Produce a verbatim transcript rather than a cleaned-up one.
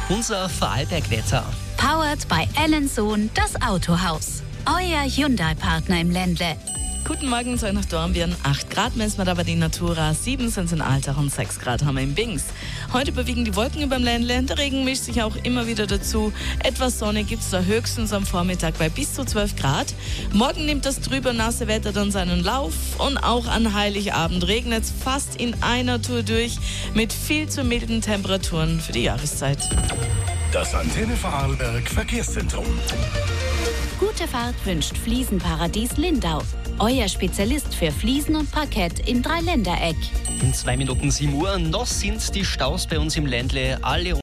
unser Vorarlberg-Wetter. Powered by Ellensohn, das Autohaus. Euer Hyundai-Partner im Ländle. Guten Morgen, soll nach Dornbirn. acht Grad messen wir da bei den Natura, sieben sind es in Altach und sechs Grad haben wir in Bings. Heute überwiegen die Wolken über dem Ländle, der Regen mischt sich auch immer wieder dazu. Etwas Sonne gibt es da höchstens am Vormittag bei bis zu zwölf Grad. Morgen nimmt das trübe nasse Wetter dann seinen Lauf und auch an Heiligabend regnet es fast in einer Tour durch mit viel zu milden Temperaturen für die Jahreszeit. Das Antenne Vorarlberg Verkehrszentrum. Gute Fahrt wünscht Fliesenparadies Lindau. Euer Spezialist für Fliesen und Parkett im Dreiländereck. In zwei Minuten sieben Uhr. Noch sind die Staus bei uns im Ländle alle